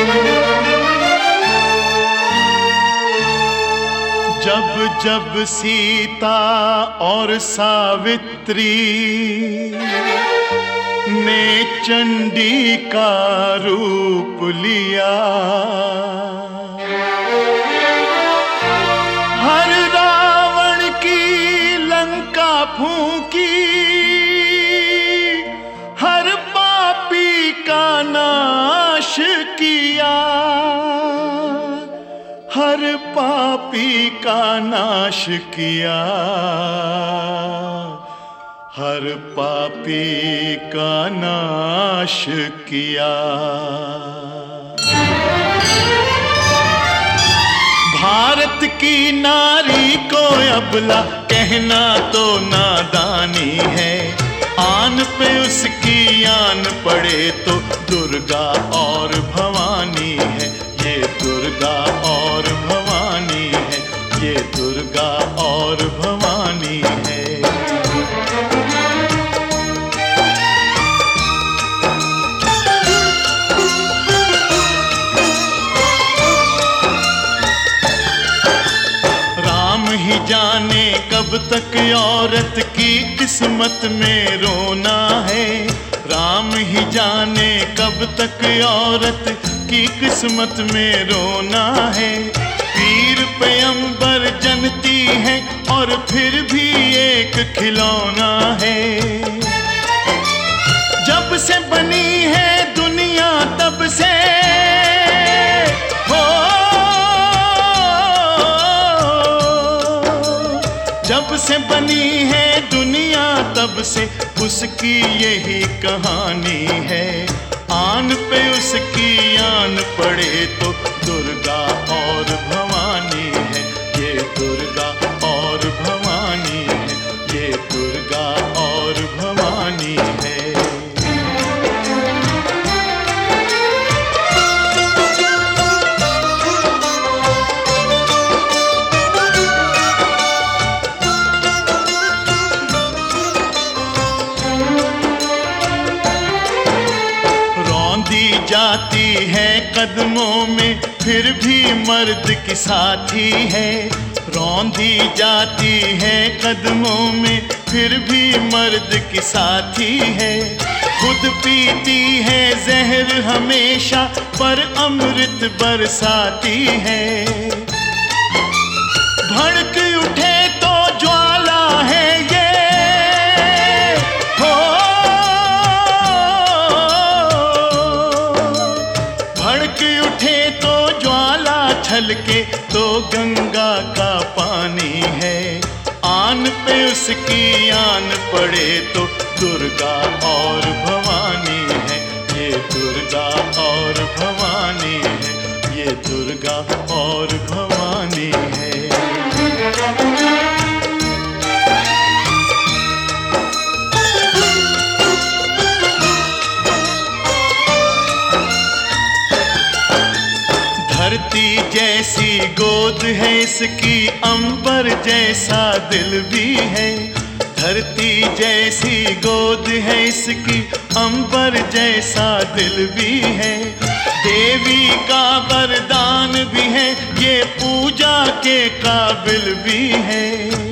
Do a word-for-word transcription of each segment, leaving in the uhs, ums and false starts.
जब जब सीता और सावित्री ने चंडी का रूप लिया, हर रावण की लंका फूंकी, हर पापी का नाश किया, हर पापी का नाश किया, हर पापी का नाश किया। भारत की नारी को अबला कहना तो नादानी है, आन पे उसकी आन पड़े तो दुर्गा और भवानी है, ये दुर्गा और भवानी है, ये दुर्गा और भवानी है। राम ही जाने कब तक औरत की किस्मत में रोना है, राम ही जाने कब तक औरत की किस्मत में रोना है। पीर पैगंबर जनती है और फिर भी एक खिलौना है। जब से बनी है दुनिया तब से हो, जब से बनी है दुनिया तब से उसकी यही कहानी है। आन पे उसकी आन पड़े तो दुर्गा और भवानी है, ये दुर्गा और भवानी है, ये दुर्गा और भवानी है। जाती है कदमों में फिर भी मर्द की साथी है, रौंदी जाती है कदमों में फिर भी मर्द की साथी है। खुद पीती है जहर हमेशा पर अमृत बरसाती है। भड़क उठे तो ज्वाला है ये हो, भड़क उठे तो ज्वाला छलके तो गंगा का पानी है। आन पे उसकी आन पड़े तो दुर्गा और भवानी है, ये दुर्गा और भवानी है, ये दुर्गा और भवानी है। धरती जैसी गोद है इसकी, अंबर जैसा दिल भी है। धरती जैसी गोद है इसकी, अंबर जैसा दिल भी है। देवी का वरदान भी है, ये पूजा के काबिल भी है।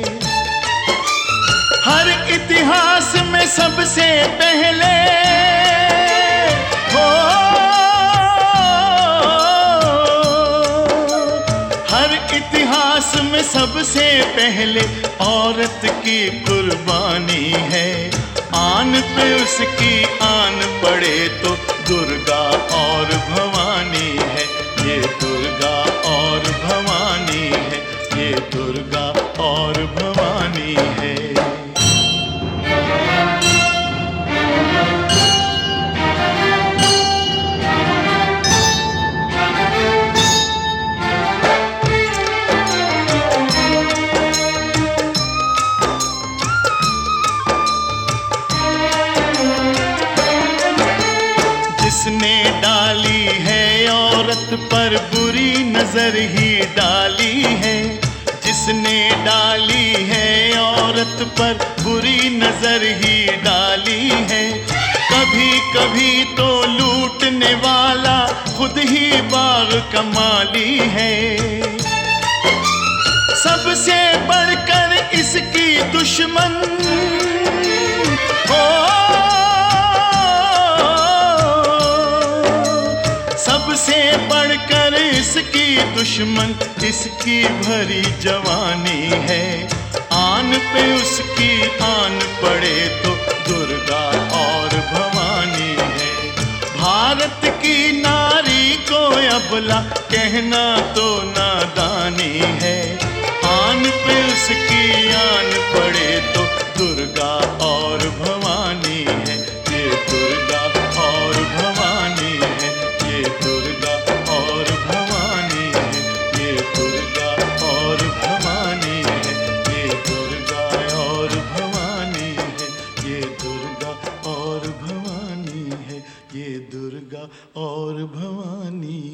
हर इतिहास में सबसे पहले हो, इतिहास में सबसे पहले औरत की कुर्बानी है। आन पे उसकी आन पड़े तो दुर्गा और भवानी है, ये दुर्गा और भवानी है, ये दुर्गा और भवानी है। जिसने डाली है औरत पर बुरी नजर ही डाली है, जिसने डाली है औरत पर बुरी नजर ही डाली है। कब कभी कभी तो लूटने वाला खुद ही बाग का माली है। सबसे बढ़कर इसकी दुश्मन हो, सबसे बढ़कर इसकी दुश्मन इसकी भरी जवानी है। आन पे उसकी आन पड़े तो दुर्गा और भवानी है। भारत की नारी को अबला कहना तो नादानी है। आन पे उसकी आन पड़े तो दुर्गा और भवानी है। ये दुर्गा और भवानी है, ये दुर्गा और भवानी है, ये दुर्गा और भवानी है, ये दुर्गा और भवानी है, ये दुर्गा और भवानी है, ये दुर्गा और भवानी